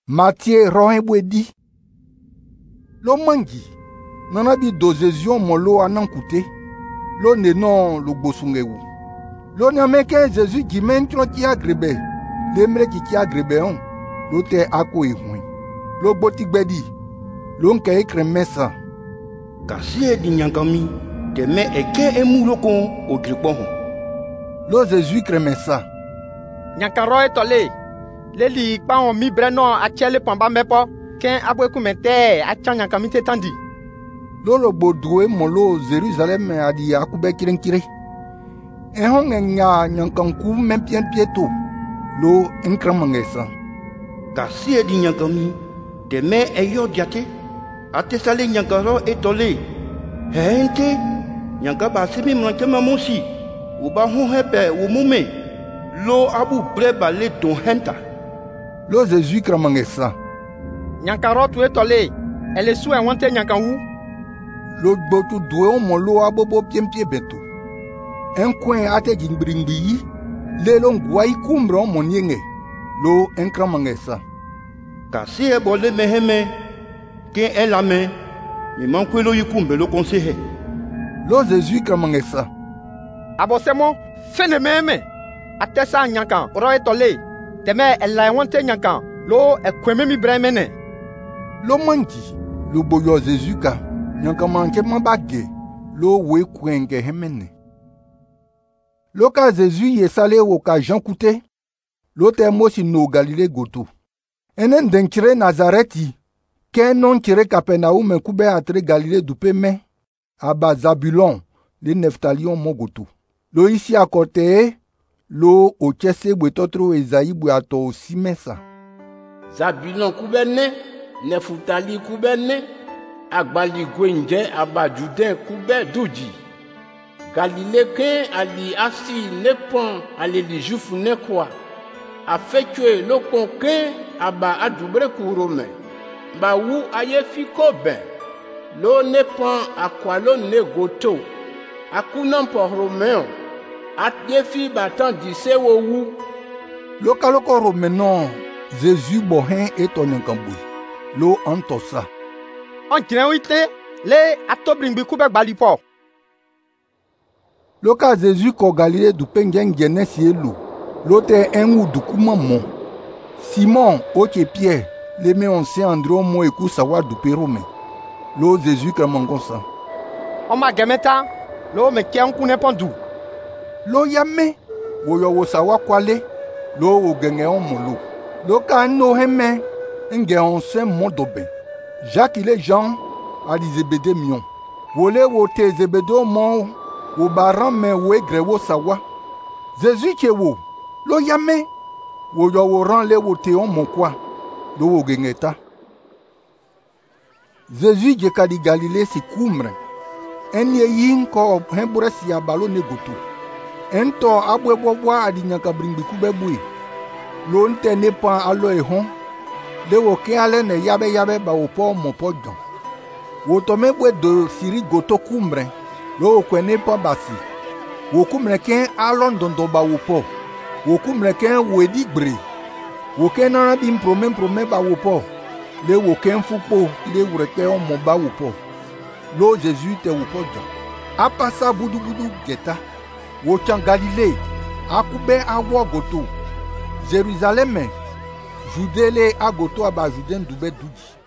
Matthieu rohe bwedi. Lo mangi. Nana bi dozezio molo anankute. Lo nenon lo gbosungewu. Lo nyameke Jésus gimentro ki agrebe. Lemre ki agrebe on. Lo te ako ehun. Lo botigbedi. Lo nke ekremesa. Kasi di nyankami. Te me eke emulokon ogripon. Lo Jésus kremesa. Nyankaro etole. Leli pa on mi breno achele pamba mepo. Ken abwe kumete acha nyankami te tandi. Lolo bodwe molo Jérusalem adi akube kirenkire. Ehon enya nyankanku mempien pieto. Lo enkramangesa. Kasi di nyankami. Te me eyo diate. Atesale nyankaro etole. Hente. Nyankaba semi mlankema monsi. Uba honhepe umume. Lo abu breba le ton henta. Lo Jésus kramangesa. Nyankaro tu etole. Ele su enwante nyankanwu. Lo gbotu dwe omolo abobo piempie beto. Enkwen ate gingbringbi. Lelo ngwai kumbre omonyenge. Lo enkramangesa. Kasi ebole meheme. Ken elame. Imankwelo yikumbe lo konsehe. Lo Jésus kramangesa. Abosemo fene meme. Atesa nyankan oro etole. Teme ela enwante nyankan. Lo ekweme mi bremene. Lo mangi. Lo boyo Jésus ka. Nyankan manke mabage. Lo we kwenge hemene. Lo ka Jésus yesale woka Jean Koute. Lo te mosi no Galilée goto. Enen denkire Nazareti. Ken non kire Capernaum kube atre Galilée dupe me. Aba Zabulon. Le Neftalion mogoto. Lo isi akote. Lo ochese bwetotro Ezaï bwato osimesa. Zabulon kubene. Neftali kubene. Agbali gwenje aba Juden kube duji. Galilée ken ali asi nepon ali li jufu nekwa. Afekwe lokon ken aba adubre ku Rome. Ba wu aye fiko ben. Lo nepon akwa lo negoto. Akunan po Romeon. Atye fi batan dise wo wu. Lo kaloko Romenon. Jésus bohen etonenkamboui. Lo antosa. On wite le atobringbi kube gbalipo. Lo ka Jésus ko Galilée du pengen genesi elu. Lo te enwu dukuma mon. Simon oche Pierre. Le me onse Andro mo eku sawa du perome. Lo Jésus kramangosa. Oma gemeta. Lo me kia nkune pondu. Lo yame. Woyo wo sawa kwale. Lo wo genge onmolo. Lo ka no heme. Nge onse modobe. Jacques le Jean a di Zebede mion. Wole wo te Zebedo mon. Wo baran me we grewo sawa. Jésus che wo. Lo yame. Wo yo wo ran le wo te on mon kwa. Lo wo gengeta. Jésus je kadi Galilée si kumre. Enye yin ko hembure si abalo negoto. Ento abwe bobwa adi nyaka bringbi kubebwe. Lo nte nepa alo ehon. Le wo ke ale ne yabe ba wo po mo po jon. Wo to mebwe do siri goto kumre. Lo wo kwene pa basi. Wo kumre ken alon dondo ba wo po. Wo kumre ken wo edigbre. Wo ken na bi prome ba wo po. Le wo ken fupo le wureke on mo ba wo po. Lo Jésus te wo po jon. Apasa budu geta. Wo chan Galilée. Akube awo goto. Jérusalem. Judele agoto aba Juden dube duji.